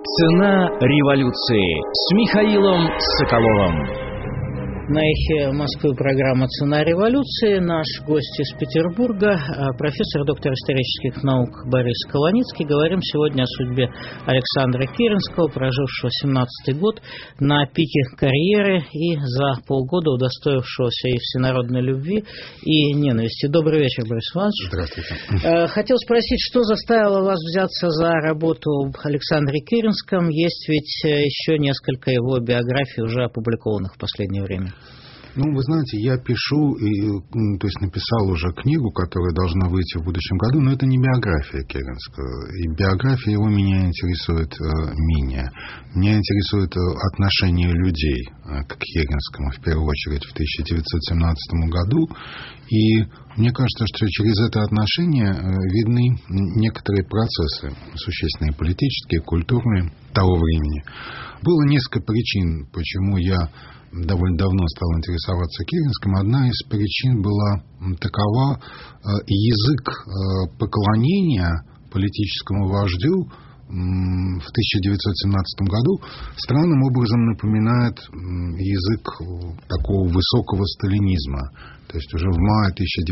Цена революции с Михаилом Соколовым. На эхе Москвы программа «Цена революции». Наш гость из Петербурга, профессор, доктор исторических наук Борис Колоницкий. Говорим сегодня о судьбе Александра Керенского, прожившего 17-й год на пике карьеры и за полгода удостоившегося и всенародной любви, и ненависти. Добрый вечер, Борис Иванович. Здравствуйте. Хотел спросить, что заставило вас взяться за работу об Александре Керенском? Есть ведь еще несколько его биографий, уже опубликованных в последнее время. Ну, вы знаете, я пишу, то есть написал уже книгу, которая должна выйти в будущем году, но это не биография Керенского. И биография его меня интересует менее. Меня интересует отношение людей к Керенскому, в первую очередь, в 1917 году. И мне кажется, что через это отношение видны некоторые процессы, существенные политические, культурные того времени. Было несколько причин, почему я довольно давно стал интересоваться Керенским. Одна из причин была такова: язык поклонения политическому вождю в 1917 году странным образом напоминает язык такого высокого сталинизма. То есть уже в мае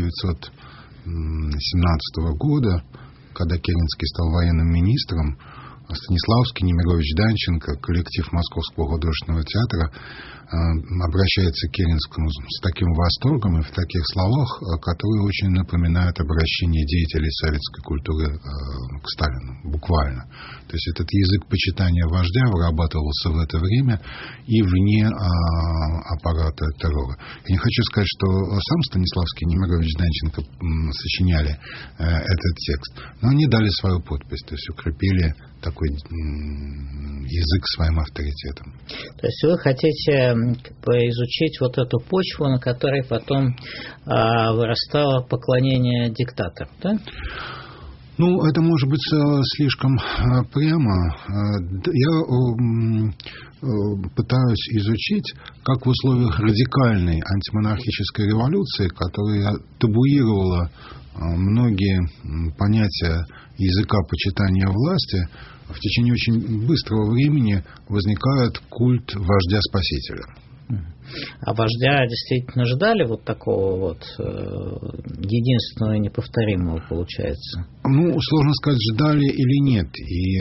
1917 года, когда Керенский стал военным министром, Станиславский, Немирович, Данченко, коллектив Московского художественного театра обращается к Керенскому с таким восторгом и в таких словах, которые очень напоминают обращение деятелей советской культуры к Сталину, буквально. То есть этот язык почитания вождя вырабатывался в это время и вне аппарата террора. Я не хочу сказать, что сам Станиславский, Немирович, Данченко сочиняли этот текст, но они дали свою подпись, то есть укрепили такой язык своим авторитетом. То есть вы хотите изучить вот эту почву, на которой потом вырастало поклонение диктатору, да? Ну, это может быть слишком прямо. Я пытаюсь изучить, как в условиях радикальной антимонархической революции, которая табуировала многие понятия языка почитания власти, в течение очень быстрого времени возникает культ вождя-спасителя. А вождя действительно ждали вот такого вот единственного и неповторимого, получается? Ну, сложно сказать, ждали или нет. И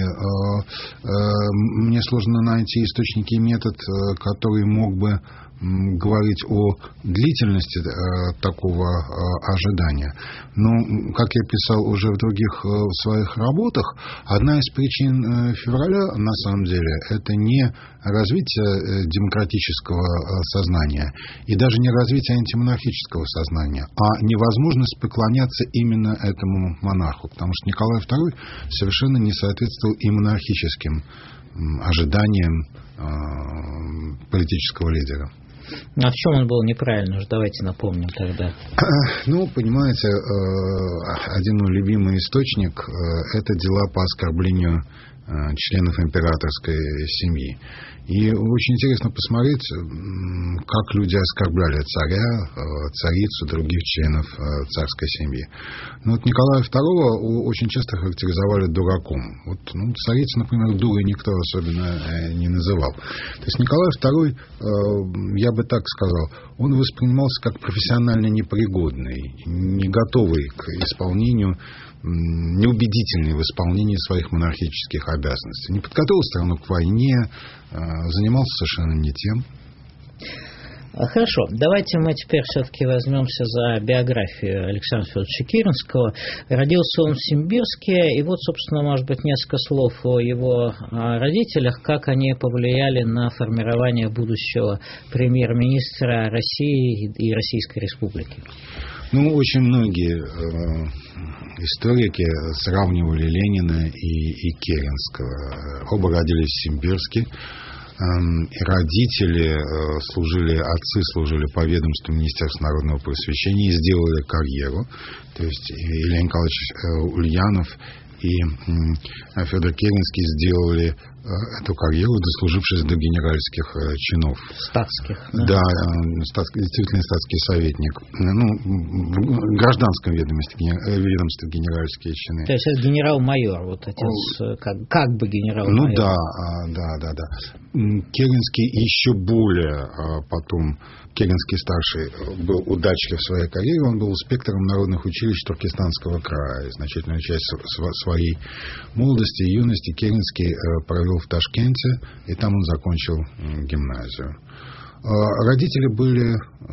мне сложно найти источники и метод, который мог бы говорить о длительности такого ожидания. Но, как я писал уже в других своих работах, одна из причин февраля, на самом деле, это не развитие демократического сознания и даже не развитие антимонархического сознания, а невозможность поклоняться именно этому монарху, потому что Николай II совершенно не соответствовал и монархическим ожиданиям политического лидера. А в чем он был неправильно? Уж давайте напомним тогда. Ну, понимаете, один мой любимый источник – это дела по оскорблению членов императорской семьи. И очень интересно посмотреть, как люди оскорбляли царя, царицу, других членов царской семьи. Но вот Николая II очень часто характеризовали дураком. Вот, царицу, например, дурой никто особенно не называл. То есть Николай II, я бы так сказал, он воспринимался как профессионально непригодный, не готовый к исполнению, неубедительный в исполнении своих монархических обязанностей. Не подготовил страну к войне, занимался совершенно не тем. Хорошо, давайте мы теперь все-таки возьмемся за биографию Александра Федоровича Керенского. Родился он в Симбирске, и вот, собственно, может быть, несколько слов о его родителях, как они повлияли на формирование будущего премьер-министра России и Российской Республики. Ну, очень многие историки сравнивали Ленина и Керенского. Оба родились в Симбирске. Родители отцы служили по ведомству Министерства народного просвещения и сделали карьеру. То есть Илья Николаевич Ульянов и Федор Керенский сделали эту карьеру, дослужившись до генеральских чинов. Статских. Да, действительно статский советник. В гражданском ведомстве генеральские чины. То есть это генерал-майор, вот отец, как бы генерал-майор. Да. Керенский еще более потом, Керенский старший был удачлив в своей карьере, он был инспектором народных училищ Туркестанского края. Значительную часть своей молодости и юности Керенский провел в Ташкенте, и там он закончил гимназию. Родители были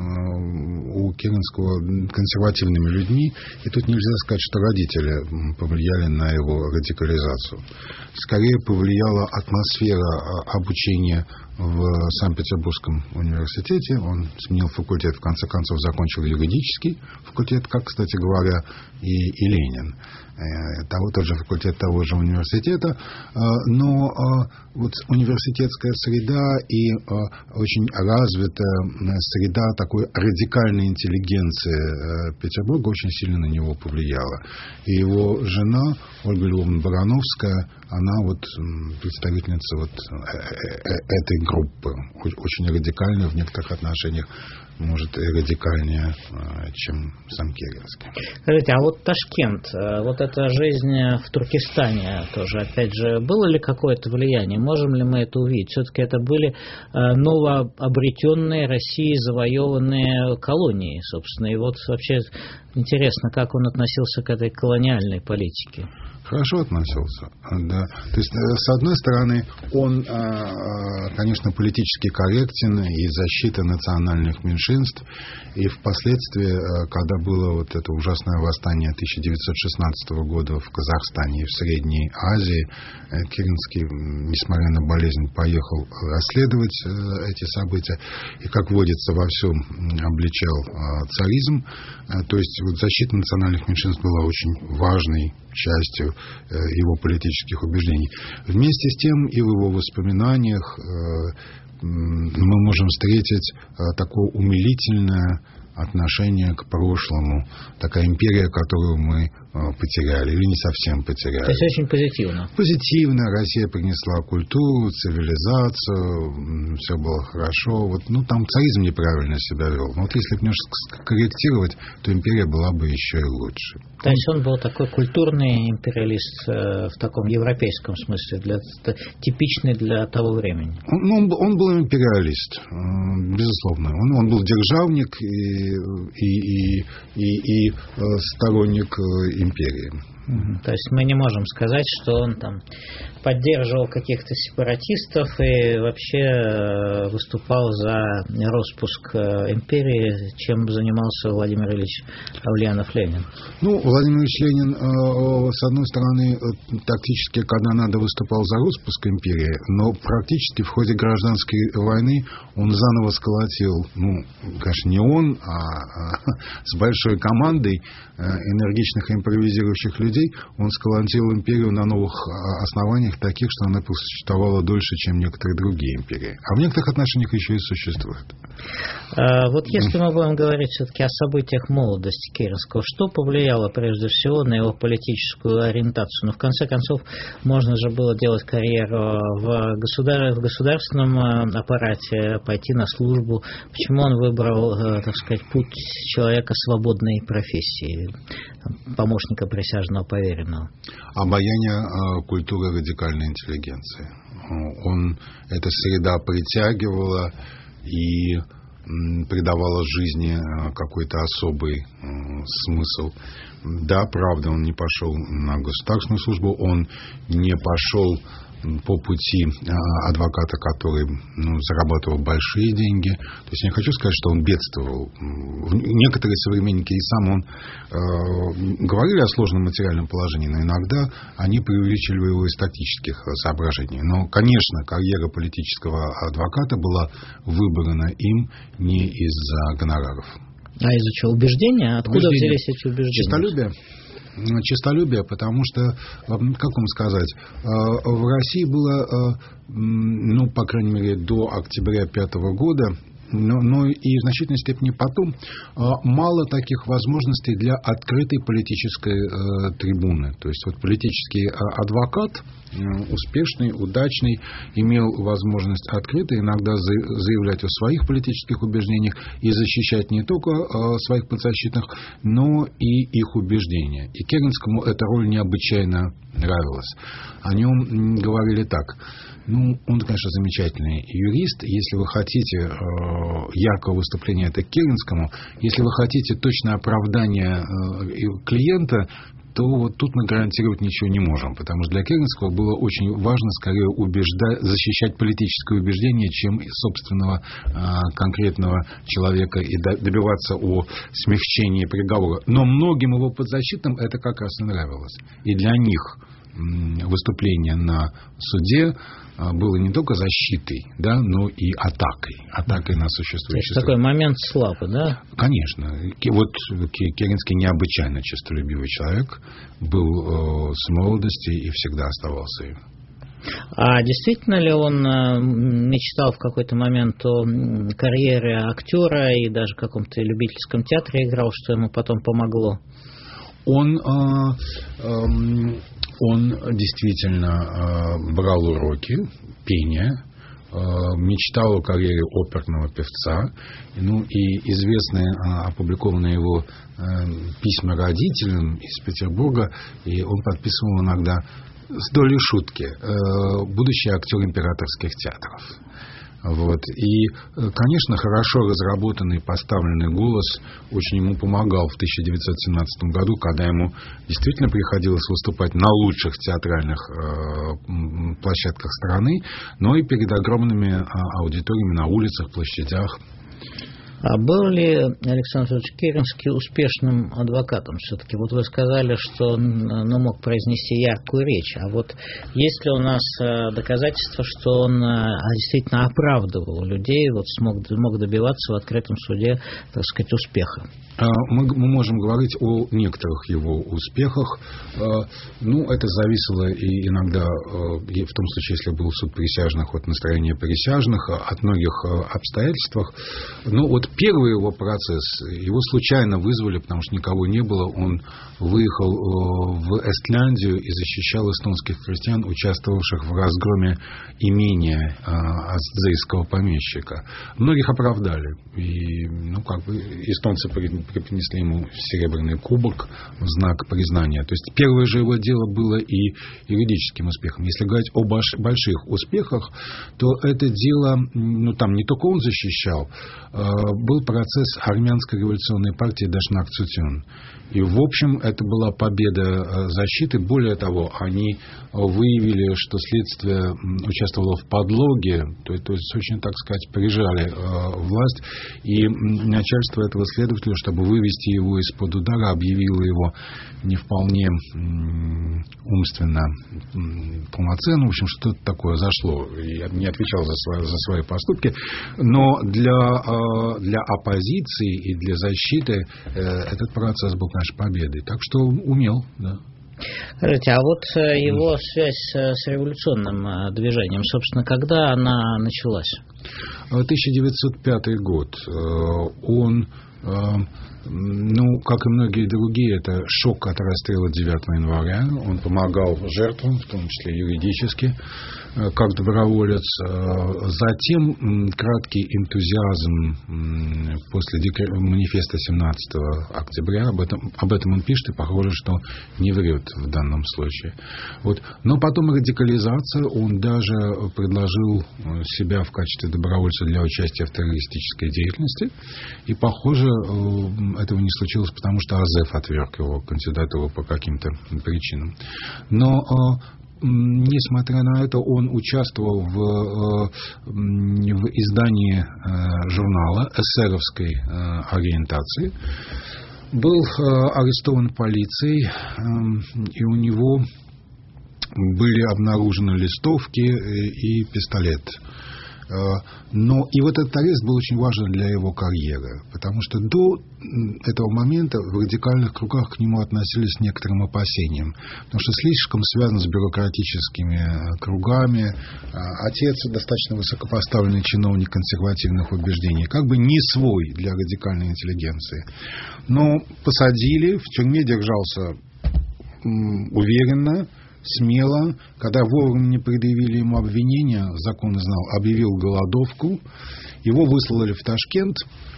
у Керенского консервативными людьми, и тут нельзя сказать, что родители повлияли на его радикализацию. Скорее повлияла атмосфера обучения в Санкт-Петербургском университете. Он сменил факультет, в конце концов закончил юридический факультет, как, кстати говоря, и Ленин. Тот же факультет того же университета, но вот университетская среда и очень развитая среда такой радикальной интеллигенции Петербурга очень сильно на него повлияла. И его жена, Ольга Львовна Барановская, она вот представительница вот этой группы, очень радикальная в некоторых отношениях, может, и радикальнее, чем сам Керенский. Скажите, а вот Ташкент, вот эта жизнь в Туркестане тоже, опять же, было ли какое-то влияние? Можем ли мы это увидеть? Все-таки это были новообретенные Россией завоеванные колонии, собственно. И вот вообще интересно, как он относился к этой колониальной политике. Хорошо относился, да. То есть, с одной стороны, он, конечно, политически корректен и защита национальных меньшинств. И впоследствии, когда было вот это ужасное восстание 1916 года в Казахстане и в Средней Азии, Керенский, несмотря на болезнь, поехал расследовать эти события. И, как водится, во всем обличал царизм. То есть, вот защита национальных меньшинств была очень важной частью его политических убеждений. Вместе с тем и в его воспоминаниях мы можем встретить такое умилительное отношение к прошлому, такая империя, которую мы потеряли или не совсем потеряли. То есть очень позитивно. Позитивно. Россия принесла культуру, цивилизацию, все было хорошо. Вот, там царизм неправильно себя вел. Но вот если бы немножко корректировать, то империя была бы еще и лучше. То есть он был такой культурный империалист в таком европейском смысле, типичный для того времени. Он был империалист, безусловно. Он был державник и сторонник империи. То есть мы не можем сказать, что он там поддерживал каких-то сепаратистов и вообще выступал за распуск империи, чем занимался Владимир Ильич Ульянов-Ленин. Владимир Ильич Ленин, с одной стороны, тактически, когда надо, выступал за распуск империи, но практически в ходе гражданской войны он заново сколотил, конечно, не он, а с большой командой энергичных и импровизирующих людей, он сколотил империю на новых основаниях, таких, что она существовала дольше, чем некоторые другие империи. А в некоторых отношениях еще и существует. Вот если мы будем говорить все-таки о событиях молодости Керенского, что повлияло прежде всего на его политическую ориентацию? В конце концов, можно же было делать карьеру в государственном аппарате, пойти на службу. Почему он выбрал, так сказать, путь человека свободной профессии, помощника присяжного поверенного? Обаяние культуры радикальной интеллигенции. Эта среда притягивала и придавала жизни какой-то особый смысл. Да, правда, он не пошел на государственную службу, он не пошел по пути адвоката, который зарабатывал большие деньги. То есть я не хочу сказать, что он бедствовал. Некоторые современники и сам он говорили о сложном материальном положении, но иногда они преувеличивали его из тактических соображений. Но, конечно, карьера политического адвоката была выбрана им не из-за гонораров. А из-за чего? Убеждения? Откуда взялись эти убеждения? Честолюбие, потому что, как вам сказать, в России было, по крайней мере, до октября 1905 года но и в значительной степени потом мало таких возможностей для открытой политической трибуны. То есть вот политический адвокат, успешный, удачный, имел возможность открыто иногда заявлять о своих политических убеждениях и защищать не только своих подзащитных, но и их убеждения. И Керенскому эта роль необычайно нравилась. О нем говорили так: он, конечно, замечательный юрист. Если вы хотите яркого выступления, это к Керенскому. Если вы хотите точное оправдание клиента, то вот тут мы гарантировать ничего не можем, потому что для Керенского было очень важно скорее защищать политическое убеждение, чем собственного конкретного человека и добиваться о смягчении приговора. Но многим его подзащитным это как раз и нравилось. И для них выступление на суде было не только защитой, да, но и атакой на существующее. Такой момент славы, да? Конечно. Вот Керенский необычайно честолюбивый человек, был с молодости и всегда оставался им. А действительно ли он мечтал в какой-то момент о карьере актера и даже в каком-то любительском театре играл, что ему потом помогло? Он действительно брал уроки пения, мечтал о карьере оперного певца. И известные опубликованные его письма родителям из Петербурга, и он подписывал иногда с долей шутки: будущий актер императорских театров. Вот. И, конечно, хорошо разработанный, поставленный голос очень ему помогал в 1917 году, когда ему действительно приходилось выступать на лучших театральных площадках страны, но и перед огромными аудиториями на улицах, площадях. А был ли Александр Федорович Керенский успешным адвокатом все-таки? Вот вы сказали, что он мог произнести яркую речь. А вот есть ли у нас доказательства, что он действительно оправдывал людей, вот мог добиваться в открытом суде, так сказать, успеха? Мы можем говорить о некоторых его успехах. Это зависело и иногда, и в том случае, если был суд присяжных, от настроения присяжных, от многих обстоятельств. Вот первый его процесс, его случайно вызвали, потому что никого не было. Он выехал в Эстляндию и защищал эстонских крестьян, участвовавших в разгроме имения астзейского помещика. Многих оправдали. И, эстонцы преподнесли ему серебряный кубок в знак признания. То есть первое же его дело было и юридическим успехом. Если говорить о больших успехах, то это дело, там не только он защищал, был процесс армянской революционной партии Дашнак Цутюн. И, в общем, это была победа защиты. Более того, они выявили, что следствие участвовало в подлоге, то есть очень, так сказать, прижали власть. И начальство этого следователя, чтобы вывести его из-под удара, объявило его не вполне умственно полноценным. В общем, что-то такое зашло. Я не отвечал за свои поступки. Но для оппозиции и для защиты этот процесс был, конечно, победой. Так что умел, да. Скажите, а вот его связь с революционным движением, собственно, когда она началась? 1905 год. Он, как и многие другие, это шок от расстрела 9 января. Он помогал жертвам, в том числе юридически, как доброволец. Затем краткий энтузиазм после манифеста 17 октября. Об этом он пишет, и похоже, что не врет в данном случае. Но потом радикализация. Он даже предложил себя в качестве добровольца для участия в террористической деятельности. И, похоже, этого не случилось, потому что Азеф отверг его кандидатуру по каким-то причинам. Но несмотря на это, он участвовал в издании журнала эсеровской ориентации, был арестован полицией, и у него были обнаружены листовки и пистолет. Но и вот этот арест был очень важен для его карьеры, потому что до этого момента в радикальных кругах к нему относились с некоторым опасением, потому что слишком связан с бюрократическими кругами. Отец достаточно высокопоставленный чиновник консервативных убеждений, как бы не свой для радикальной интеллигенции. Но посадили, в тюрьме держался уверенно, смело. Когда вовремя не предъявили ему обвинения, закон знал, объявил голодовку. Его выслали в Ташкент.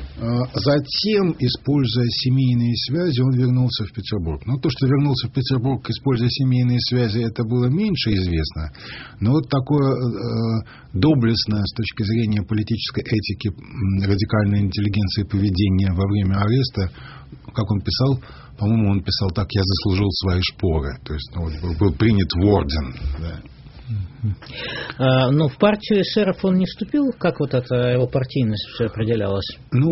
Затем, используя семейные связи, он вернулся в Петербург. Но то, что вернулся в Петербург, используя семейные связи, это было меньше известно. Но вот такое доблестное с точки зрения политической этики радикальной интеллигенции поведение во время ареста, как он писал, по-моему, он писал так: «Я заслужил свои шпоры». То есть был принят в орден. Да. Но в партию эсеров он не вступил? Как вот эта его партийность все определялась?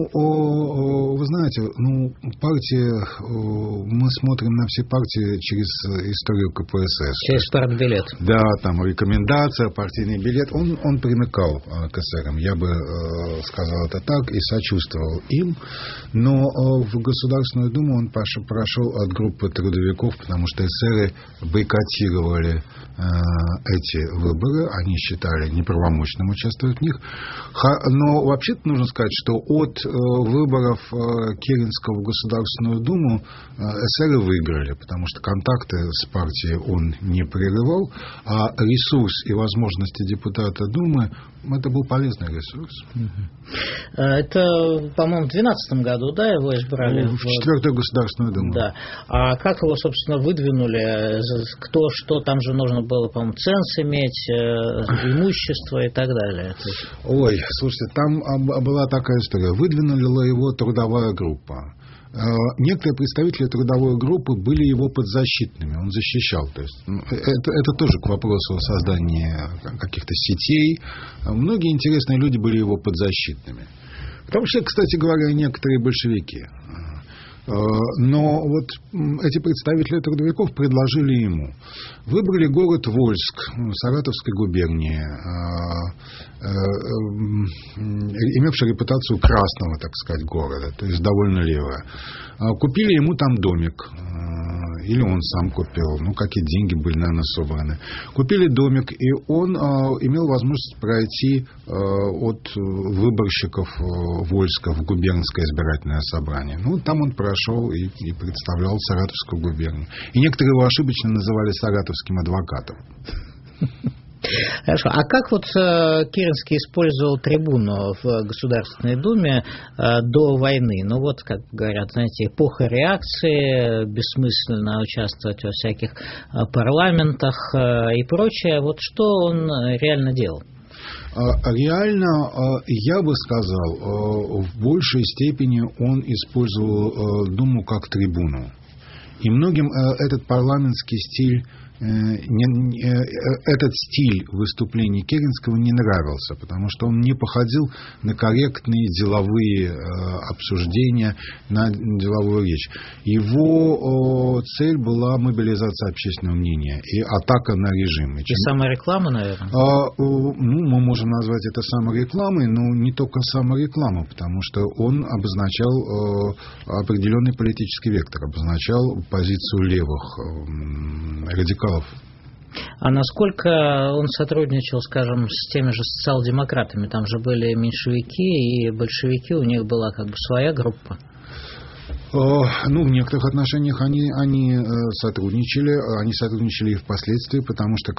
Вы знаете, партия, мы смотрим на все партии через историю КПСС. Через партбилет. Да, там рекомендация, партийный билет. Он примыкал к эсерам, я бы сказал это так, и сочувствовал им. Но в Государственную Думу он прошел от группы трудовиков, потому что эсеры бойкотировали эти выборы, они считали неправомочным участвовать в них. Но вообще-то нужно сказать, что от выборов Керенского в Государственную Думу эсеры выиграли, потому что контакты с партией он не прерывал, а ресурс и возможности депутата Думы — это был полезный ресурс. Это, по-моему, в 2012 году, да, его избрали? В 4-ю Государственную Думу. Да. А как его, собственно, выдвинули? Кто, что? Там же нужно было, по-моему, ценз иметь, имущество и так далее. Ой, слушайте, там была такая история. Выдвинула его трудовая группа. Некоторые представители трудовой группы были его подзащитными, он защищал. То есть, это тоже к вопросу о создании каких-то сетей. Многие интересные люди были его подзащитными. В том числе, кстати говоря, и некоторые большевики. Но вот эти представители трудовиков предложили ему. Выбрали город Вольск Саратовской губернии, имевший репутацию красного, так сказать, города, то есть довольно левого. Купили ему там домик. Или он сам купил, какие деньги были, наверное, собраны. Купили домик, и он имел возможность пройти от выборщиков Вольска в губернское избирательное собрание. Там он прошел и представлял Саратовскую губернию. И некоторые его ошибочно называли саратовским адвокатом. Хорошо. А как вот Керенский использовал трибуну в Государственной Думе до войны? Как говорят, знаете, эпоха реакции, бессмысленно участвовать во всяких парламентах и прочее. Вот что он реально делал? Реально, я бы сказал, в большей степени он использовал Думу как трибуну. И многим этот парламентский стиль, этот стиль выступлений Керенского не нравился, потому что он не походил на корректные деловые обсуждения, на деловую речь. Его цель была мобилизация общественного мнения и атака на режим. И самореклама, наверное? Мы можем назвать это саморекламой, но не только самореклама, потому что он обозначал определенный политический вектор, обозначал позицию левых радикалов. А насколько он сотрудничал, скажем, с теми же социал-демократами? Там же были меньшевики и большевики, у них была как бы своя группа. В некоторых отношениях они сотрудничали и впоследствии, потому что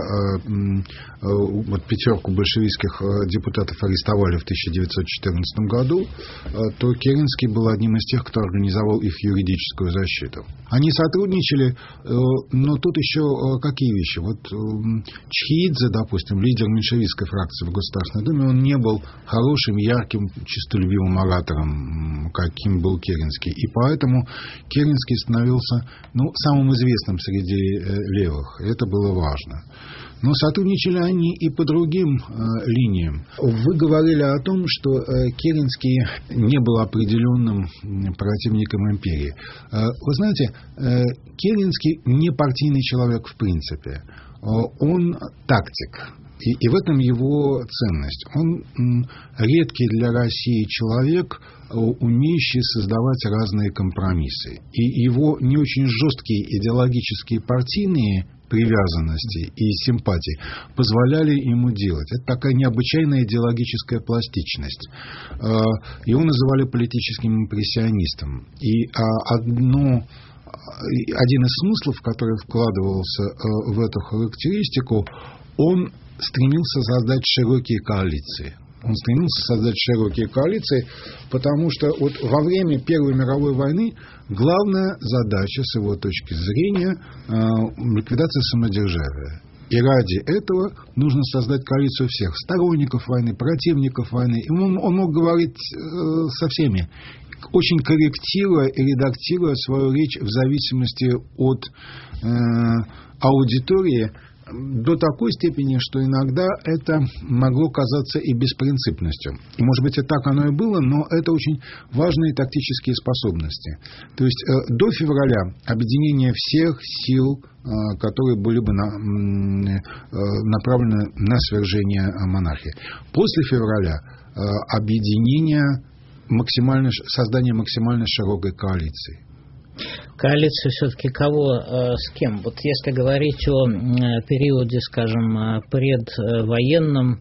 когда пятерку большевистских депутатов арестовали в 1914 году, то Керенский был одним из тех, кто организовал их юридическую защиту. Они сотрудничали, но тут еще какие вещи? Чхеидзе, допустим, лидер меньшевистской фракции в Государственной Думе, он не был хорошим, ярким, честолюбивым оратором, каким был Керенский. И поэтому Керенский становился самым известным среди левых. Это было важно. Но сотрудничали они и по другим линиям. Вы говорили о том, что Керенский не был определенным противником империи. Вы знаете, Керенский не партийный человек в принципе. Он тактик. И в этом его ценность. Он редкий для России человек, умеющий создавать разные компромиссы. И его не очень жесткие идеологические партийные привязанности и симпатии позволяли ему делать. Это такая необычайная идеологическая пластичность. Его называли политическим импрессионистом. И один из смыслов, который вкладывался в эту характеристику, он стремился создать широкие коалиции. Потому что вот во время Первой мировой войны главная задача, с его точки зрения, ликвидация самодержавия. И ради этого нужно создать коалицию всех сторонников войны, противников войны. И он мог говорить со всеми, очень корректируя и редактируя свою речь в зависимости от аудитории, до такой степени, что иногда это могло казаться и беспринципностью. И, может быть, и так оно и было, но это очень важные тактические способности. То есть до февраля объединение всех сил, которые были бы направлены на свержение монархии. После февраля объединение, создание максимально широкой коалиции. Коалицию все-таки кого с кем? Вот если говорить о периоде, скажем, предвоенном,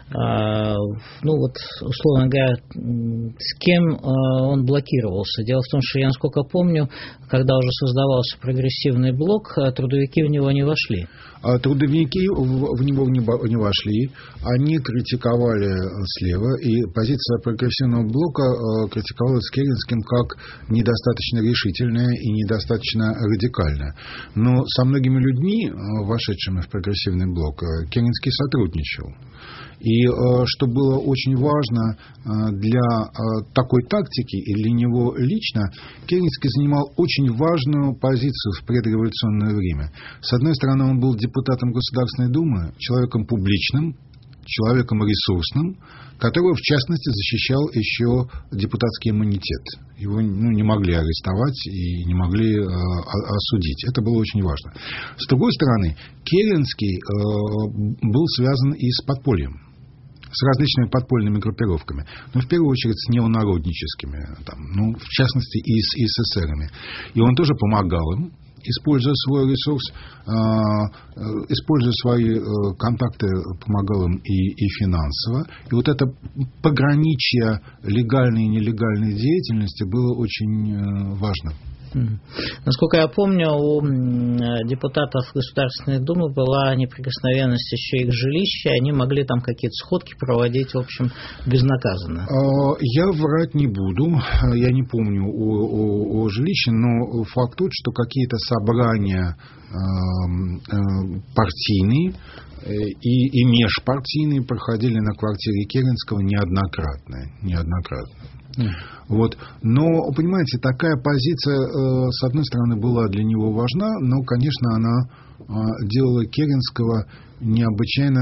условно говоря, с кем он блокировался? Дело в том, что я, насколько помню, когда уже создавался прогрессивный блок, трудовики в него не вошли. Трудовики в него не вошли, они критиковали слева, и позиция прогрессивного блока критиковалась Керенским как недостаточно решительная и недостаточно радикальная. Но со многими людьми, вошедшими в прогрессивный блок, Керенский сотрудничал. И что было очень важно для такой тактики и для него лично, Керенский занимал очень важную позицию в предреволюционное время. С одной стороны, он был депутатом Государственной Думы, человеком публичным, человеком ресурсным, которого, в частности, защищал еще депутатский иммунитет. Его не могли арестовать и не могли осудить. Это было очень важно. С другой стороны, Керенский был связан и с подпольем, с различными подпольными группировками, но в первую очередь с неонародническими, в частности и с эсерами. И он тоже помогал им, используя свой ресурс, используя свои контакты, помогал им и финансово. И вот это пограничье легальной и нелегальной деятельности было очень важно. Насколько я помню, у депутатов Государственной Думы была неприкосновенность еще их жилища, они могли там какие-то сходки проводить, в общем, безнаказанно. Я врать не буду, я не помню о жилище, но факт тот, что какие-то собрания партийные и межпартийные проходили на квартире Керенского неоднократно. Вот. Но, понимаете, такая позиция, с одной стороны, была для него важна, но, конечно, она делала Керенского необычайно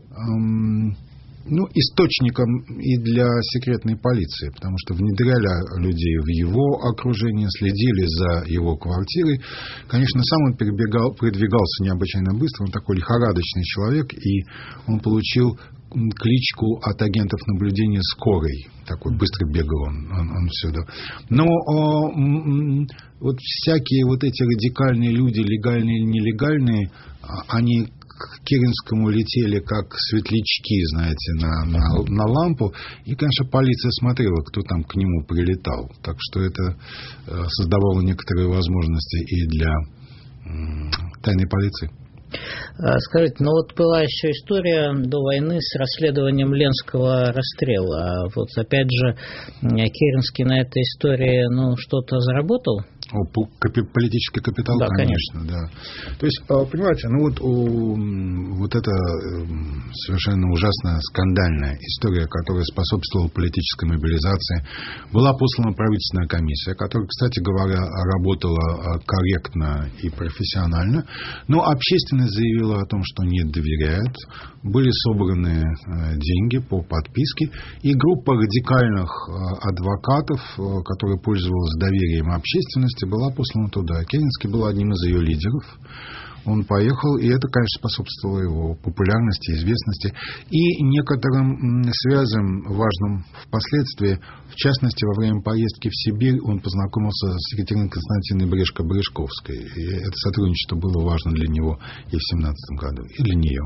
источником и для секретной полиции, потому что внедряли людей в его окружение, следили за его квартирой. Конечно, сам он передвигался необычайно быстро, он такой лихорадочный человек, и он получил кличку от агентов наблюдения «Скорый». Такой быстро бегал он всюду. Но вот всякие вот эти радикальные люди, легальные или нелегальные, они к Керенскому летели как светлячки, знаете, на лампу. И, конечно, полиция смотрела, кто там к нему прилетал. Так что это создавало некоторые возможности и для тайной полиции. Скажите, была еще история до войны с расследованием Ленского расстрела. Вот опять же, Керенский на этой истории что-то заработал? Политический капитал, да, конечно, да. То есть, понимаете, вот эта совершенно ужасная, скандальная история, которая способствовала политической мобилизации, была послана правительственная комиссия, которая, кстати говоря, работала корректно и профессионально, но общественность заявила о том, что не доверяет. Были собраны деньги по подписке, и группа радикальных адвокатов, которая пользовалась доверием общественности, была послана туда. Керенский был одним из ее лидеров. он поехал, и это, конечно, способствовало его популярности, известности и некоторым связям важным впоследствии. В частности, во время поездки в Сибирь он познакомился с Екатериной Константиновной Брешко-Брешковской, и это сотрудничество было важно для него и в 1917 году, и для нее.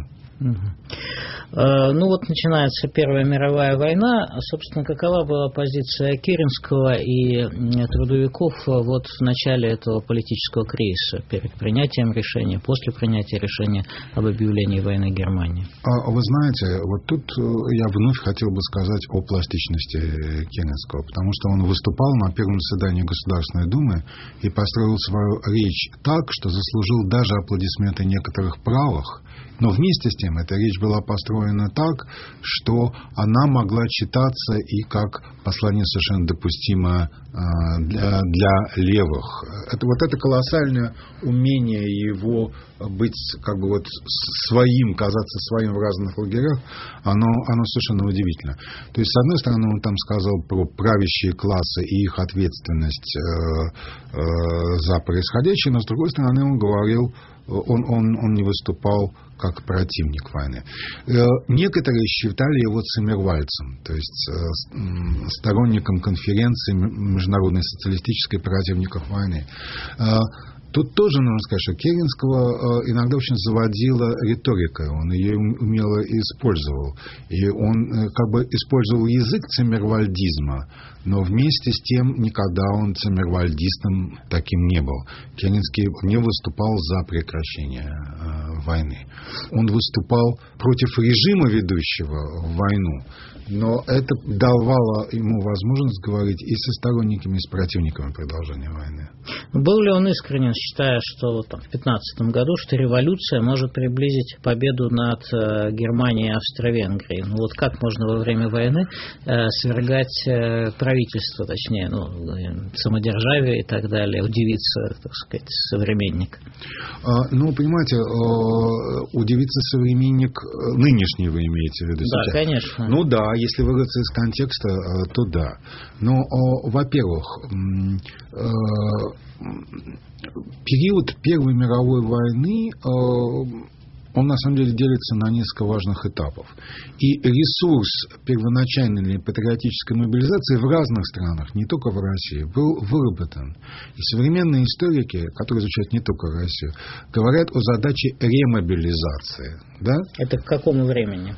Ну вот начинается Первая мировая война. Собственно, какова была позиция Керенского и трудовиков вот в начале этого политического кризиса, перед принятием решения, после принятия решения об объявлении войны Германии? Вы знаете, вот тут я вновь хотел бы сказать о пластичности Керенского, потому что он выступал на первом заседании Государственной Думы и построил свою речь так, что заслужил даже аплодисменты некоторых правых. Но вместе с тем эта речь была построена так, что она могла читаться и как послание совершенно допустимое для левых. Это колоссальное умение его быть как бы вот своим, казаться своим в разных лагерях, оно совершенно удивительно. То есть, с одной стороны, он там сказал про правящие классы и их ответственность за происходящее, но с другой стороны, он говорил, он не выступал как противник войны. Некоторые считали его циммервальцем, то есть сторонником конференции международной социалистической противников войны. Тут тоже нужно сказать, что Керенского иногда очень заводила риторика, он ее умело использовал. И он как бы использовал язык циммервальдизма, но вместе с тем никогда он циммервальдистом таким не был. Керенский не выступал за прекращение войны. Он выступал против режима, ведущего войну, но это давало ему возможность говорить и со сторонниками, и с противниками продолжения войны. Был ли он искренен, считая, что в 15 году, что революция может приблизить победу над Германией и Австро-Венгрией? Ну вот как можно во время войны свергать правительство, точнее, самодержавие и так далее, удивиться, так сказать, современник? Ну, понимаете, удивиться современник нынешний вы имеете в виду? Да, сейчас? Конечно. Ну да, если выразиться из контекста, то да. Но, во-первых, период Первой мировой войны, он на самом деле делится на несколько важных этапов. И ресурс первоначальной патриотической мобилизации в разных странах, не только в России, был выработан. И современные историки, которые изучают не только Россию, говорят о задаче ремобилизации. Да? Это к какому времени?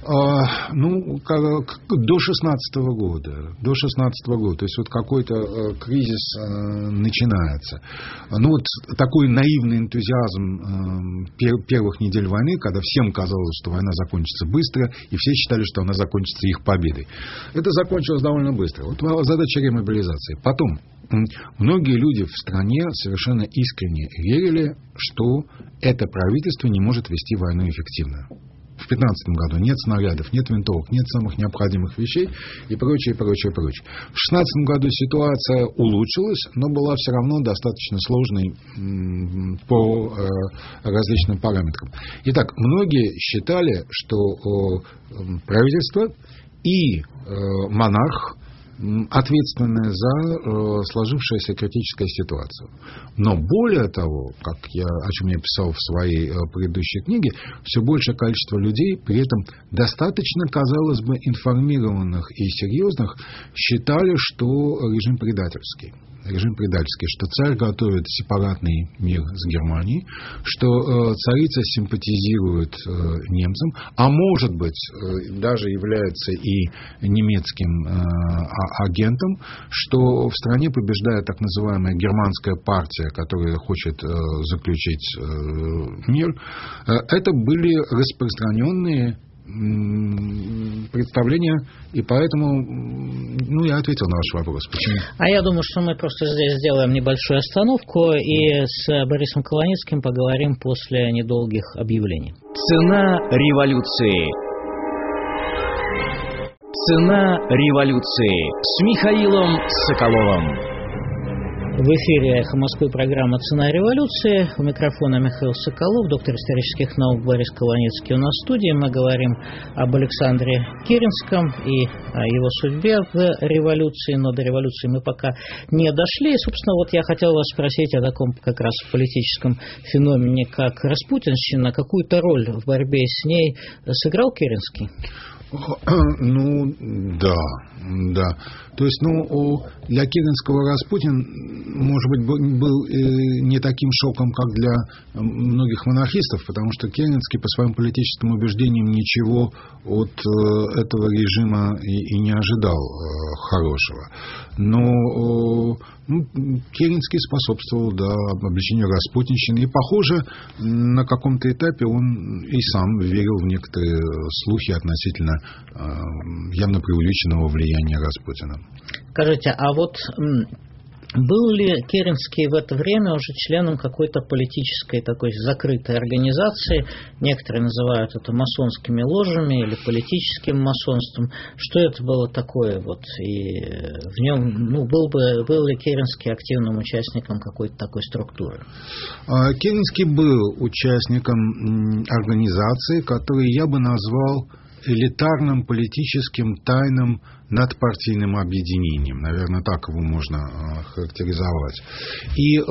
До 16-го года. До 16-го года. То есть вот какой-то кризис начинается. Такой наивный энтузиазм первых недель войны, когда всем казалось, что война закончится быстро, и все считали, что она закончится их победой. Это закончилось довольно быстро. Вот задача ремобилизации. Потом, многие люди в стране совершенно искренне верили, что это правительство не может вести войну эффективно. В 15 году нет снарядов, нет винтовок, нет самых необходимых вещей и прочее, прочее, прочее. В 16 году ситуация улучшилась, но была все равно достаточно сложной по различным параметрам. Итак, многие считали, что правительство и монарх ответственны за сложившуюся критическую ситуацию. Но более того, о чем я писал в своей предыдущей книге, все большее количество людей, при этом достаточно, казалось бы, информированных и серьезных, считали, что режим предательский. Что царь готовит сепаратный мир с Германией, что царица симпатизирует немцам, а может быть, даже является и немецким агентом, что в стране побеждает так называемая германская партия, которая хочет заключить мир. Это были распространенные представления, и поэтому я ответил на ваш вопрос. Почему? А я думаю, что мы просто здесь сделаем небольшую остановку и с Борисом Колоницким поговорим после недолгих объявлений. Цена революции. Цена революции с Михаилом Соколовым. В эфире «Эхо Москвы» программа «Цена революции». У микрофона Михаил Соколов, доктор исторических наук Борис Колоницкий у нас в студии. Мы говорим об Александре Керенском и его судьбе в революции, но до революции мы пока не дошли. И, собственно, вот я хотел вас спросить о таком как раз политическом феномене, как распутинщина. Какую-то роль в борьбе с ней сыграл Керенский? Ну, да. То есть, для Керенского Распутин, может быть, был не таким шоком, как для многих монархистов, потому что Керенский по своим политическим убеждениям ничего от этого режима и не ожидал хорошего. Но Керенский способствовал обличению распутничщины. И, похоже, на каком-то этапе он и сам верил в некоторые слухи относительно явно преувеличенного влияния Распутина. Скажите, а вот был ли Керенский в это время уже членом какой-то политической такой закрытой организации? Некоторые называют это масонскими ложами или политическим масонством. Что это было такое? Вот, и в нем, был ли Керенский активным участником какой-то такой структуры? Керенский был участником организации, которую я бы назвал элитарным политическим тайным надпартийным объединением. Наверное, так его можно характеризовать. И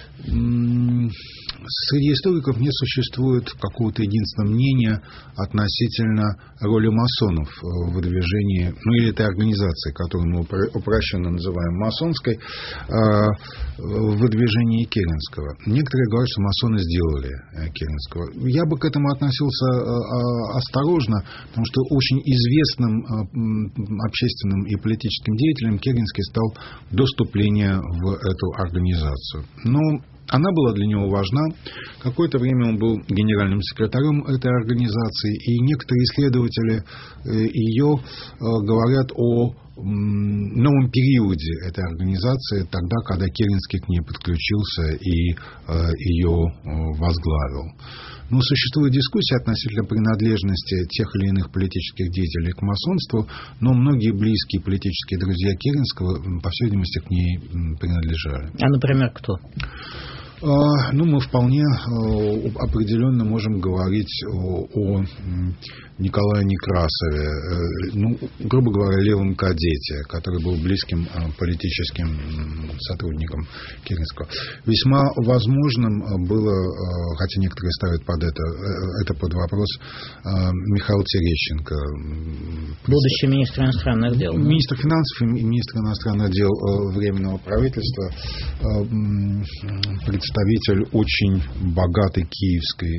среди историков не существует какого-то единственного мнения относительно роли масонов в выдвижении, или этой организации, которую мы упрощенно называем масонской, в выдвижении Керенского. Некоторые говорят, что масоны сделали Керенского. Я бы к этому относился осторожно, потому что очень известным общественным и политическим деятелем Керенский стал до вступления в эту организацию. Но она была для него важна. Какое-то время он был генеральным секретарем этой организации, и некоторые исследователи ее говорят о новом периоде этой организации, тогда, когда Керенский к ней подключился и ее возглавил. Но существует дискуссия относительно принадлежности тех или иных политических деятелей к масонству, но многие близкие политические друзья Керенского, по всей видимости, к ней принадлежали. А, например, кто? Мы вполне определенно можем говорить о Николае Некрасове, грубо говоря, левом кадете, который был близким политическим сотрудником Керенского. Весьма возможным было, хотя некоторые ставят под это под вопрос, Михаил Терещенко. Будущий министр иностранных дел. Министр финансов и министр иностранных дел Временного правительства, представитель очень богатой киевской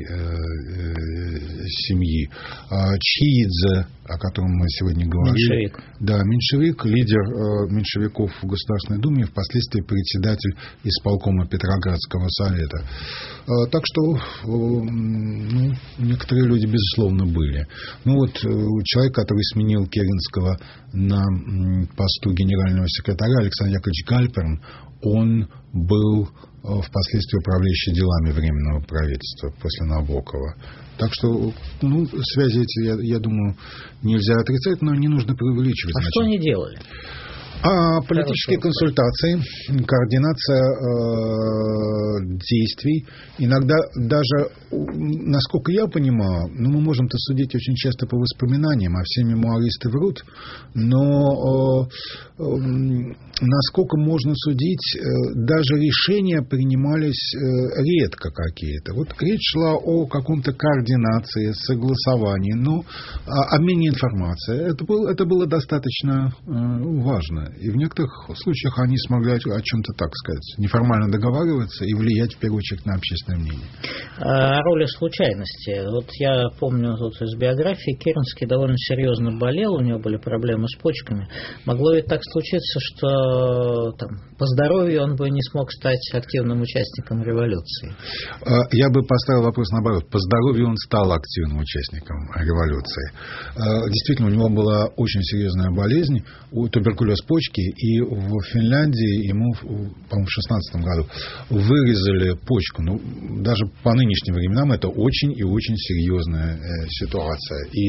семьи. Чиидзе, о котором мы сегодня говорили. Меньшевик. Да, меньшевик, лидер меньшевиков в Государственной Думе, впоследствии председатель исполкома Петроградского совета. Так что некоторые люди, безусловно, были. Человек, который сменил Керенского на посту генерального секретаря, Александр Яковлевич Гальперн, он был впоследствии управляющий делами Временного правительства после Набокова. Так что, связи эти, я думаю, нельзя отрицать, но не нужно преувеличивать. А что они делали? Политические консультации, координация действий. Иногда даже, насколько я понимаю, мы можем это судить очень часто по воспоминаниям, а все мемуаристы врут, но насколько можно судить, даже решения принимались редко какие-то. Речь шла о каком-то координации, согласовании, но обмене информацией. Это было достаточно важно. И в некоторых случаях они смогли о чем-то, так сказать, неформально договариваться и влиять, в первую очередь, на общественное мнение. О роли случайности. Я помню из биографии, Керенский довольно серьезно болел, у него были проблемы с почками. Могло ведь так случиться, что по здоровью он бы не смог стать активным участником революции. Я бы поставил вопрос наоборот. По здоровью он стал активным участником революции. Действительно, у него была очень серьезная болезнь, туберкулез почки, и в Финляндии ему, по-моему, в 16 году вырезали почку. Даже по нынешним временам это очень и очень серьезная ситуация. И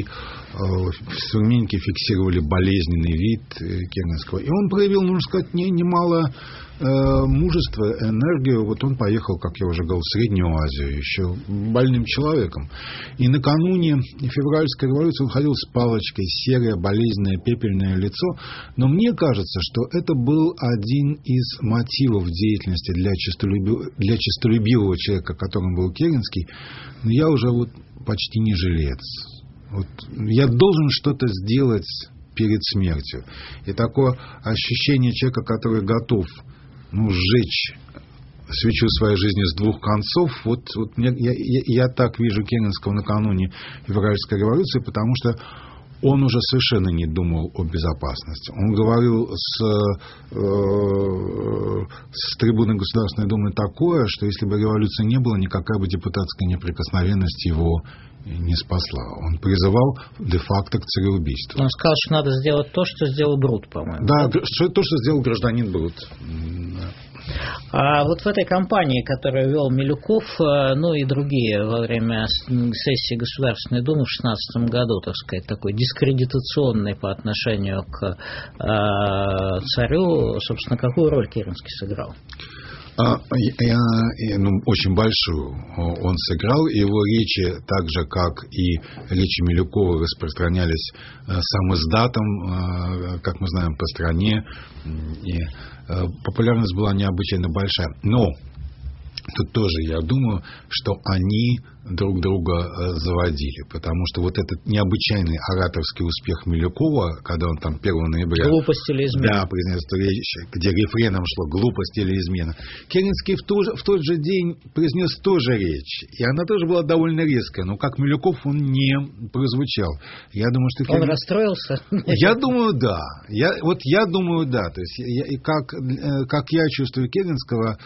современники фиксировали болезненный вид Керенского. И он проявил, нужно сказать, немало мужество, энергию. Вот он поехал, как я уже говорил, в Среднюю Азию, еще больным человеком. И накануне февральской революции он ходил с палочкой, серое, болезненное, пепельное лицо. Но мне кажется, что это был один из мотивов деятельности для честолюбивого человека, которым был Керенский. Но я уже вот почти не жилец. Вот я должен что-то сделать перед смертью. И такое ощущение человека, который готов сжечь свечу своей жизни с двух концов. Я так вижу Керенского накануне февральской революции, потому что он уже совершенно не думал о безопасности. Он говорил с трибуны Государственной Думы такое, что если бы революции не было, никакая бы депутатская неприкосновенность его не спасла. Он призывал де-факто к цареубийству. Он сказал, что надо сделать то, что сделал Брут, по-моему. Да, то, что сделал гражданин Брут. А вот в этой кампании, которую вел Милюков, и другие во время сессии Государственной Думы в 2016 году, так сказать, такой дискредитационной по отношению к царю, собственно, какую роль Керенский сыграл? Очень большую он сыграл. Его речи, так же как и речи Милюкова, распространялись сам издатом, как мы знаем, по стране. И популярность была необычайно большая. Но тут тоже, я думаю, что они друг друга заводили, потому что вот этот необычайный ораторский успех Милюкова, когда он там 1 ноября... Глупость или измена. Да, произнес эту речь, где рефреном шло «глупость или измена». Керенский в тот же день произнес тоже речь, и она тоже была довольно резкая, но как Милюков он не прозвучал. Я думаю, что Он расстроился? Я думаю, да. Я думаю, да. То есть, как я чувствую Керенского,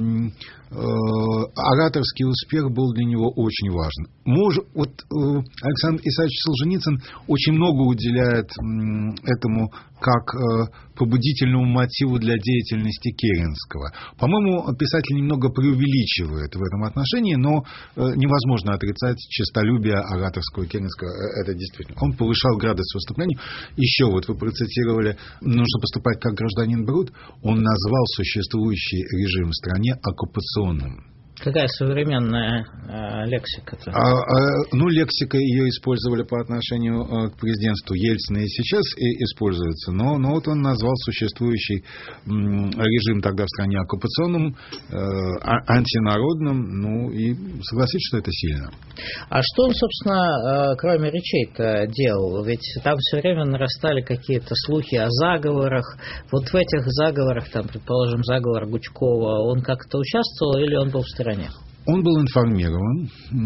ораторский успех был для него очень важен. Александр Исаевич Солженицын очень много уделяет этому как побудительному мотиву для деятельности Керенского. По-моему, писатель немного преувеличивает в этом отношении, но невозможно отрицать честолюбие ораторского Керенского. Это действительно. Он повышал градус выступлений. Еще вы процитировали, нужно поступать как гражданин Брут. Он назвал существующий режим в стране оккупационным. Какая современная лексика-то? Лексика ее использовали по отношению к президентству Ельцина и сейчас используется, но вот он назвал существующий режим тогда в стране оккупационным, антинародным, и согласитесь, что это сильно. А что он, собственно, кроме речей-то делал? Ведь там все время нарастали какие-то слухи о заговорах. Вот в этих заговорах, предположим, заговор Гучкова, он как-то участвовал или он был в стороне? Он был информирован,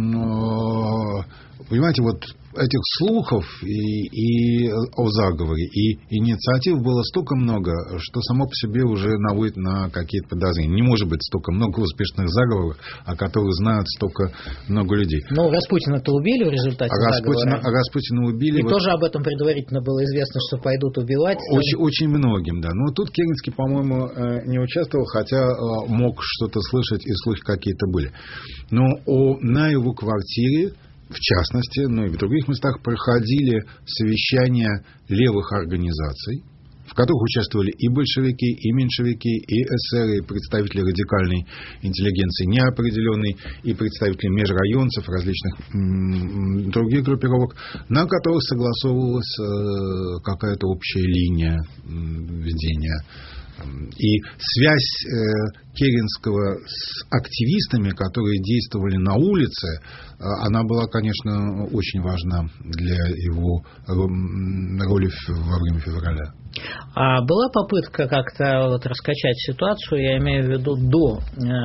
но, понимаете, вот этих слухов и о заговоре, и инициатив было столько много, что само по себе уже наводит на какие-то подозрения. Не может быть столько много успешных заговоров, о которых знают столько много людей. Но Распутина-то убили в результате заговора. Распутина убили. И тоже об этом предварительно было известно, что пойдут убивать. Очень многим, да. Но тут Керенский, по-моему, не участвовал, хотя мог что-то слышать, и слухи какие-то были. Но на его квартире, в частности, и в других местах проходили совещания левых организаций, в которых участвовали и большевики, и меньшевики, и эсеры, и представители радикальной интеллигенции неопределенной, и представители межрайонцев, различных других группировок, на которых согласовывалась какая-то общая линия ведения. И связь Керенского с активистами, которые действовали на улице, она была, конечно, очень важна для его роли во время февраля. А была попытка как-то раскачать ситуацию, я имею в виду до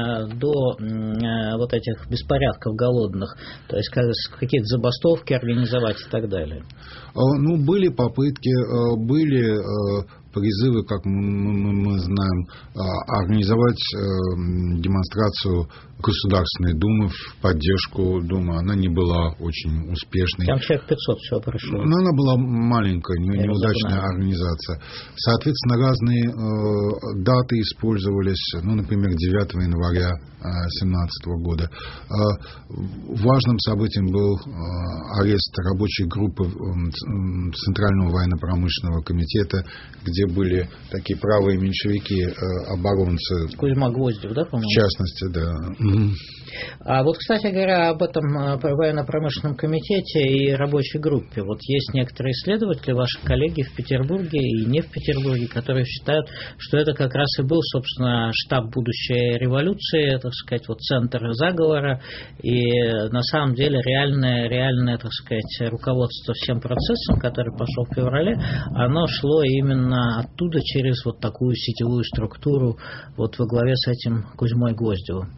вот этих беспорядков голодных, то есть какие-то забастовки организовать и так далее? Были попытки, были призывы, как мы знаем, организовать демонстрацию Государственной Думы в поддержку Думы. Она не была очень успешной. Там человек 500 всего пришло. Но она была маленькая, неудачная организация. Соответственно, разные даты использовались. Например, 9 января 2017 года. Важным событием был арест рабочей группы Центрального военно-промышленного комитета, где были такие правые меньшевики, оборонцы. Кузьма Гвоздев, да, по-моему? В частности, да. А вот, кстати говоря, об этом военно-промышленном комитете и рабочей группе. Вот есть некоторые исследователи, ваши коллеги в Петербурге и не в Петербурге, которые считают, что это как раз и был, собственно, штаб будущей революции, так сказать, вот центр заговора, и на самом деле реальное, так сказать, руководство всем процессом, который пошел в феврале, оно шло именно оттуда через вот такую сетевую структуру, вот во главе с этим Кузьмой Гвоздевым.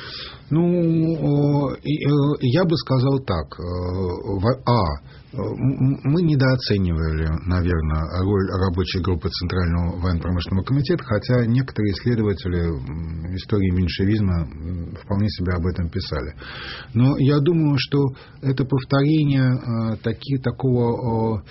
Я бы сказал так. Мы недооценивали, наверное, роль рабочей группы Центрального военно-промышленного комитета, хотя некоторые исследователи истории меньшевизма вполне себе об этом писали. Но я думаю, что это повторение такого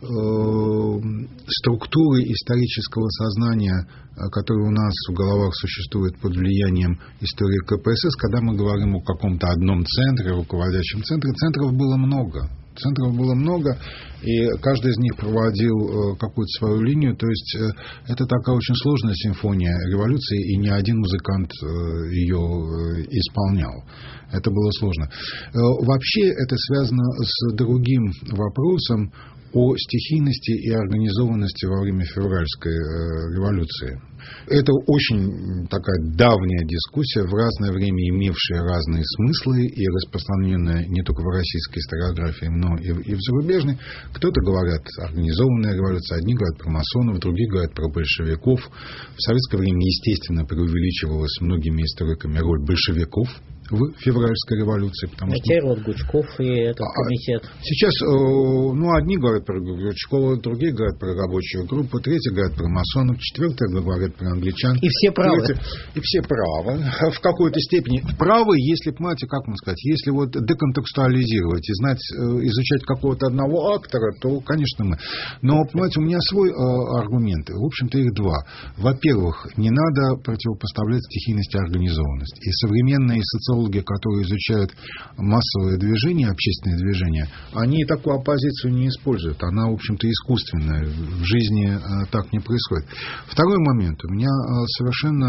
структуры исторического сознания, которая у нас в головах существует под влиянием истории КПСС, когда мы говорим о каком-то одном центре, руководящем центре. Центров было много, и каждый из них проводил какую-то свою линию. То есть это такая очень сложная симфония революции, и ни один музыкант ее исполнял. Это было сложно. Вообще это связано с другим вопросом о стихийности и организованности во время февральской революции. Это очень такая давняя дискуссия, в разное время имевшая разные смыслы и распространенная не только в российской историографии, но и в зарубежной. Кто-то говорит организованная революция, одни говорят про масонов, другие говорят про большевиков. В советское время, естественно, преувеличивалась многими историками роль большевиков в февральской революции. Потому теперь вот Гучков и этот комитет. Сейчас, одни говорят про Гучкова, другие говорят про рабочую группу, третьи говорят про масонов, четвертые говорят про англичан. И все правы. И все правы. В какой-то степени. Правы, если, понимаете, как вам сказать, если вот деконтекстуализировать и знать, изучать какого-то одного актора, то, конечно, мы. Но, понимаете, у меня свой аргумент. В общем-то, их два. Во-первых, не надо противопоставлять стихийность и организованность. И современные социологи, которые изучают массовые движения, общественные движения, они такую оппозицию не используют. Она, в общем-то, искусственная. В жизни так не происходит. Второй момент. У меня совершенно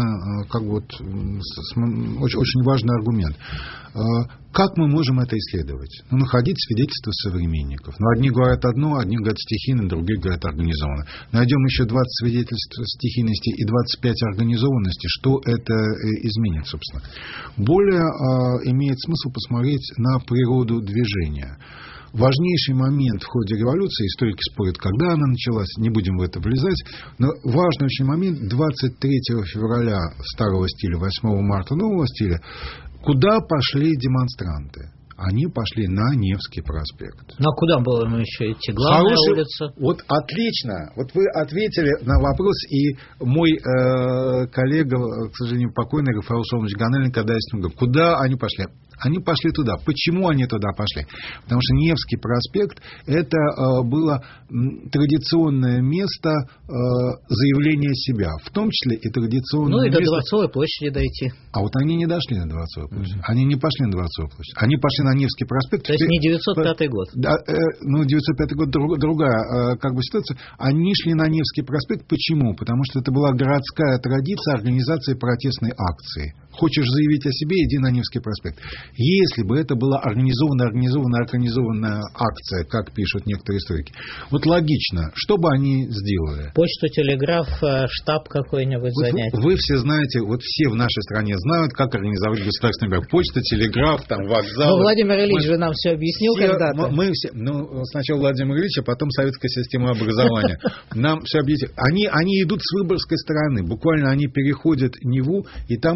очень важный аргумент. Как мы можем это исследовать? Находить свидетельства современников. Одни говорят одно, одни говорят стихийно, другие говорят организованно. Найдем еще 20 свидетельств стихийности и 25 организованности. Что это изменит, собственно? Более имеет смысл посмотреть на природу движения. Важнейший момент в ходе революции, историки спорят, когда она началась, не будем в это влезать, но важный очень момент 23 февраля старого стиля, 8 марта нового стиля, куда пошли демонстранты? Они пошли на Невский проспект. Ну, а куда было еще идти? Главная улица? Вот отлично. Вот вы ответили на вопрос, и мой коллега, к сожалению, покойный Рафаэль Соломович Ганелин, когда я с ним говорю, куда они пошли? Они пошли туда. Почему они туда пошли? Потому что Невский проспект – это было традиционное место заявления себя, в том числе и традиционное место... до Дворцовой площади дойти. А вот они не дошли на Дворцовую площадь. Они не пошли на Дворцовую площадь. Они пошли на Невский проспект. То есть не 905 год. Да, 905 год другая ситуация. Они шли на Невский проспект. Почему? Потому что это была городская традиция организации протестной акции. Хочешь заявить о себе, иди на Невский проспект. Если бы это была организованная акция, как пишут некоторые историки, вот логично, что бы они сделали? Почту, телеграф, штаб какой-нибудь занять. Вы все знаете, вот все в нашей стране знают, как организовать государственный граф. Почта, телеграф, там, вокзал. Но Владимир Ильич же нам все объяснил когда-то. Мы все, сначала Владимир Ильич, а потом советская система образования. Нам все объяснили. Они идут с Выборгской стороны. Буквально они переходят Неву, и там находится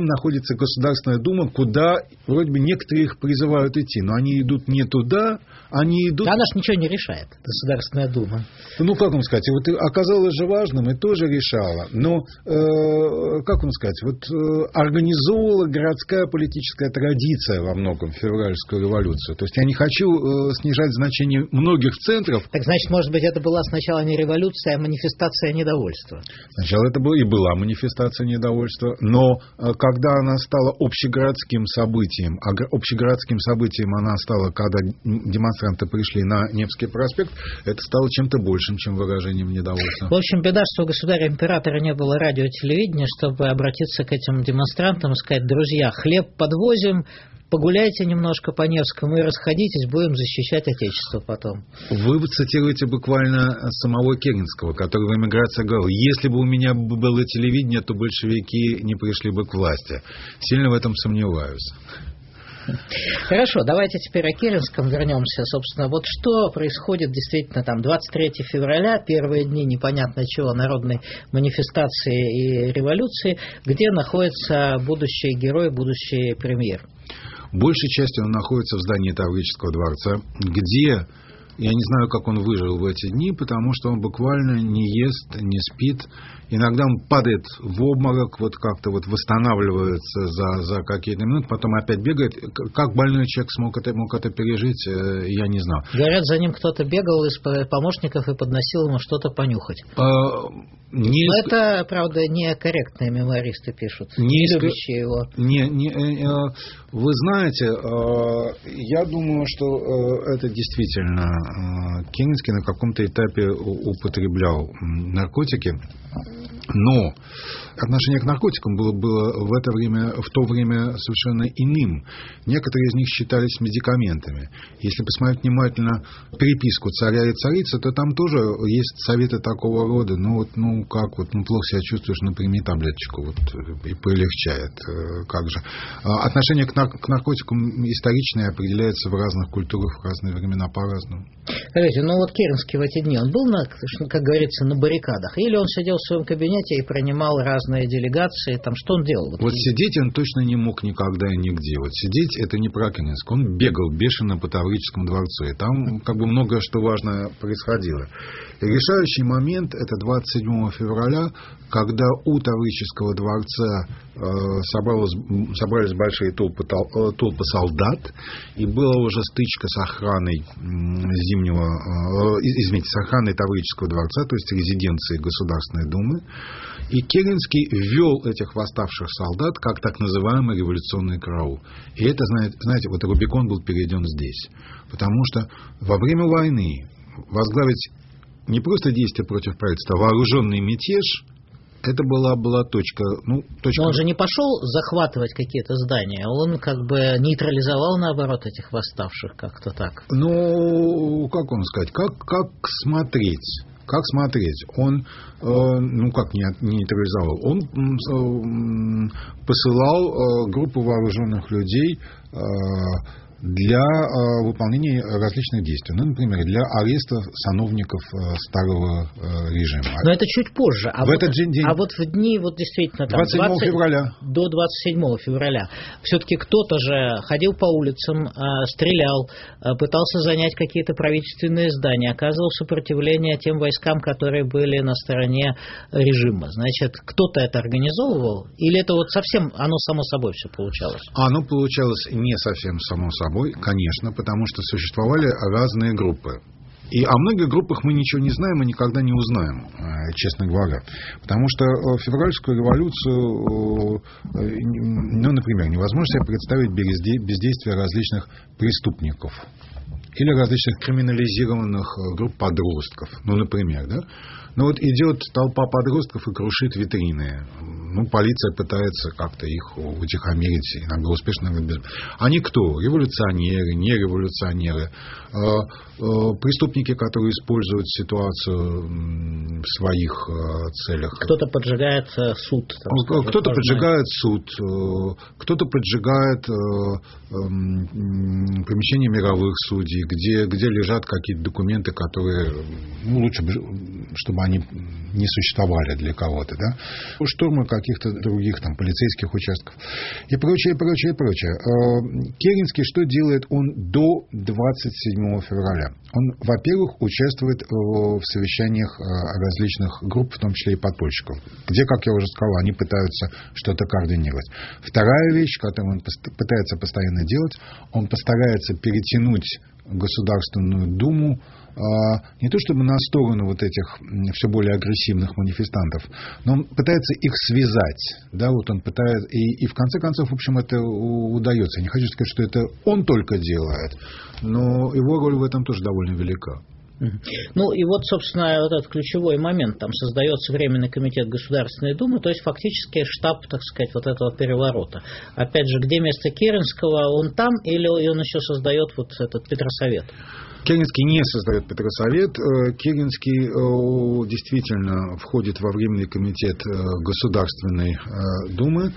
движется Государственная Дума, куда вроде бы некоторые их призывают идти, но они идут не туда, они идут... Она же ничего не решает, Государственная Дума. Ну, как вам сказать, вот оказалось же важным и тоже решала, но, как вам сказать, вот организовывала городская политическая традиция во многом февральскую революцию. То есть я не хочу снижать значение многих центров. Так значит, может быть, это была сначала не революция, а манифестация недовольства. Сначала это была манифестация недовольства, но когда она стала общегородским событием, а общегородским событием она стала, когда демонстранты пришли на Невский проспект, это стало чем-то большим, чем выражением недовольства. В общем, беда, что у государя-императора не было радио и телевидения, чтобы обратиться к этим демонстрантам и сказать: друзья, хлеб подвозим, погуляйте немножко по Невскому и расходитесь, будем защищать Отечество потом. Вы цитируете буквально самого Керенского, который в эмиграции говорил: если бы у меня было телевидение, то большевики не пришли бы к власти. Сильно в этом сомневаюсь. Хорошо, давайте теперь о Керенском вернемся. Собственно, вот что происходит действительно там 23 февраля, первые дни непонятно чего, народной манифестации и революции, где находится будущий герой, будущий премьер? Большей частью он находится в здании Таврического дворца, где, я не знаю, как он выжил в эти дни, потому что он буквально не ест, не спит. Иногда он падает в обморок, вот как-то вот восстанавливается за какие-то минуты, потом опять бегает. Как больной человек мог это пережить, я не знаю. Говорят, за ним кто-то бегал из помощников и подносил ему что-то понюхать. Но это, правда, некорректные мемуаристы пишут, не любящие его. Вы знаете, я думаю, что это действительно Керенский на каком-то этапе употреблял наркотики. Но отношение к наркотикам было в то время совершенно иным. Некоторые из них считались медикаментами. Если посмотреть внимательно переписку царя и царицы, то там тоже есть советы такого рода. Плохо себя чувствуешь, прими таблеточку, и полегчает. Как же. Отношение к наркотикам историчное определяется в разных культурах, в разные времена по-разному. Скажите, Керенский в эти дни, он был, как говорится, на баррикадах? Или он сидел в своем кабинете и принимал разные делегации? Что он делал? Сидеть он точно не мог никогда и нигде. Сидеть — это не про Керенского. Он бегал бешено по Таврическому дворцу. И там многое что важное происходило. И решающий момент — это 27 февраля, когда у Таврического дворца собрались большие толпы солдат, и была уже стычка с охраной с охраной Таврического дворца, то есть резиденции Государственной Думы. И Керенский ввел этих восставших солдат как так называемый революционный караул. И это, знаете, Рубикон был перейден здесь. Потому что во время войны возглавить не просто действия против правительства, а вооруженный мятеж — это была точка. Но он же не пошел захватывать какие-то здания, он нейтрализовал, наоборот, этих восставших как-то так. Как вам сказать, как смотреть? Как смотреть? Он, не нейтрализовал, он посылал группу вооруженных людей для выполнения различных действий. Например, для ареста сановников старого режима. Но это чуть позже. Этот же день. В дни, действительно, 27 февраля. До 27 февраля. Все-таки кто-то же ходил по улицам, стрелял, пытался занять какие-то правительственные здания, оказывал сопротивление тем войскам, которые были на стороне режима. Значит, кто-то это организовывал? Или это совсем оно само собой все получалось? Оно получалось не совсем само собой. Конечно, потому что существовали разные группы. И о многих группах мы ничего не знаем и никогда не узнаем, честно говоря. Потому что февральскую революцию, например, невозможно себе представить бездействие различных преступников или различных криминализированных групп подростков. Например, да? Идет толпа подростков и крушит витрины. Полиция пытается как-то их утихомирить, иногда успешно. Они кто? Революционеры, не революционеры, преступники, которые используют ситуацию в своих целях. Кто-то поджигает суд. Кто-то поджигает суд, кто-то поджигает помещения мировых судей, где лежат какие-то документы, которые лучше, чтобы они не существовали для кого-то, да, штурмы каких-то других там полицейских участков и прочее. Керенский что делает он до 27 февраля? Он, во-первых, участвует в совещаниях различных групп, в том числе и подпольщиков, где, как я уже сказал, они пытаются что-то координировать. Вторая вещь, которую он пытается постоянно делать, он постарается перетянуть Государственную Думу не то чтобы на сторону вот этих все более агрессивных манифестантов, но он пытается их связать. Да, вот он пытается, и в конце концов, в общем, это удается. Я не хочу сказать, что это он только делает, но его роль в этом тоже довольно велика. Ну и вот, собственно, вот этот ключевой момент. Там создается Временный комитет Государственной Думы, то есть фактически штаб, так сказать, вот этого переворота. Опять же, где место Керенского? Он там или он еще создает вот этот Петросовет? Керенский не создает Петросовет. Керенский действительно входит во Временный комитет Государственной Думы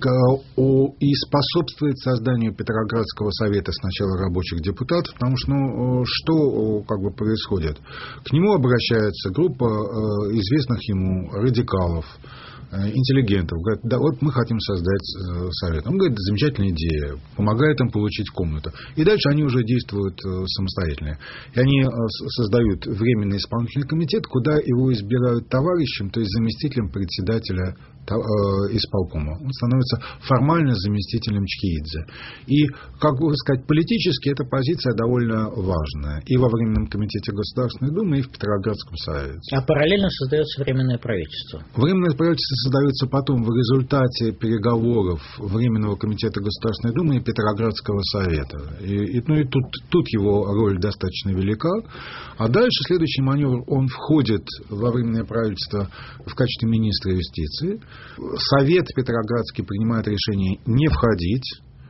и способствует созданию Петроградского совета сначала рабочих депутатов, потому что что как бы происходит? К нему обращается группа известных ему радикалов, интеллигентов, говорят, да, вот мы хотим создать совет. Он говорит, замечательная идея, помогает им получить комнату. И дальше они уже действуют самостоятельно. И они создают Временный исполнительный комитет, куда его избирают товарищем, то есть заместителем председателя исполкома. Он становится формально заместителем Чхеидзе. И, как бы сказать, политически эта позиция довольно важная. И во Временном комитете Государственной Думы, и в Петроградском совете. А параллельно создается Временное правительство. Временное правительство создается потом в результате переговоров Временного комитета Государственной Думы и Петроградского совета. И тут его роль достаточно велика. А дальше следующий маневр, он входит во Временное правительство в качестве министра юстиции. Совет Петроградский принимает решение не входить,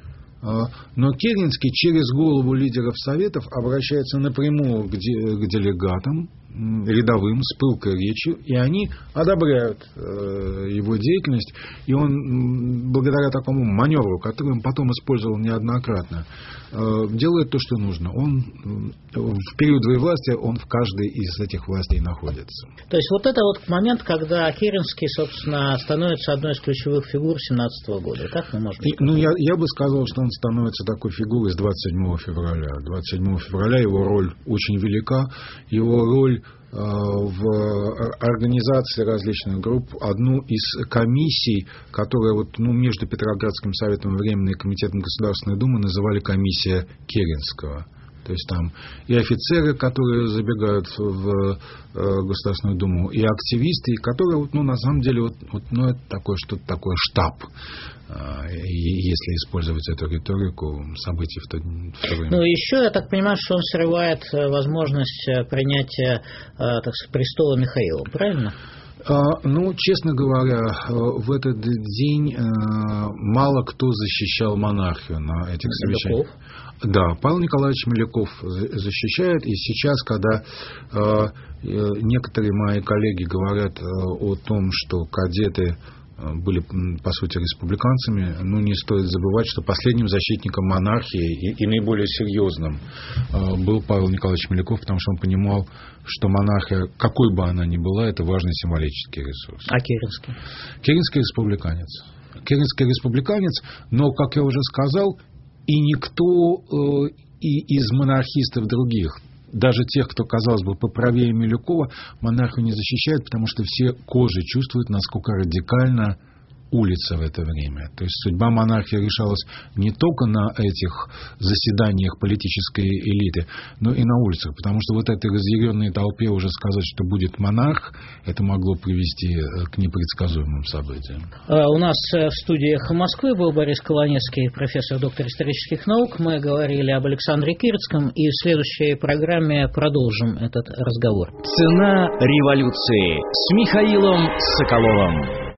но Керенский через голову лидеров советов обращается напрямую к делегатам рядовым с пылкой речью, и они одобряют его деятельность, и он, благодаря такому маневру, который он потом использовал неоднократно, делает то, что нужно. Он в период власти, он в каждой из этих властей находится. То есть вот это вот момент, когда Керенский, собственно, становится одной из ключевых фигур 17 года. Так мы можем сказать? Я бы сказал, что он становится такой фигурой с 27 февраля. 27 февраля его роль очень велика. Его роль в организации различных групп, одну из комиссий, которая между Петроградским советом и Временным комитетом Государственной Думы называли комиссия Керенского. То есть там и офицеры, которые забегают в Государственную Думу, и активисты, которые, на самом деле, это такое что-то такое штаб, если использовать эту риторику событий в то время. Ну, еще, я так понимаю, что он срывает возможность принятия, так сказать, престола Михаила, правильно? Честно говоря, в этот день мало кто защищал монархию на этих совещаниях. Да, Павел Николаевич Милюков защищает, и сейчас, когда некоторые мои коллеги говорят о том, что кадеты были, по сути, республиканцами, не стоит забывать, что последним защитником монархии и наиболее серьезным был Павел Николаевич Милюков, потому что он понимал, что монархия, какой бы она ни была, это важный символический ресурс. А Керенский? Керенский республиканец. Керенский республиканец, но, как я уже сказал, и никто из монархистов других, даже тех, кто, казалось бы, поправее Милюкова, монархию не защищает, потому что все кожей чувствуют, насколько радикально улица в это время. То есть судьба монархии решалась не только на этих заседаниях политической элиты, но и на улицах. Потому что вот этой разъяренной толпе уже сказать, что будет монарх, это могло привести к непредсказуемым событиям. У нас в студии «Эхо Москвы» был Борис Колоницкий, профессор, доктор исторических наук. Мы говорили об Александре Кирицком, и в следующей программе продолжим этот разговор. Цена революции с Михаилом Соколовым.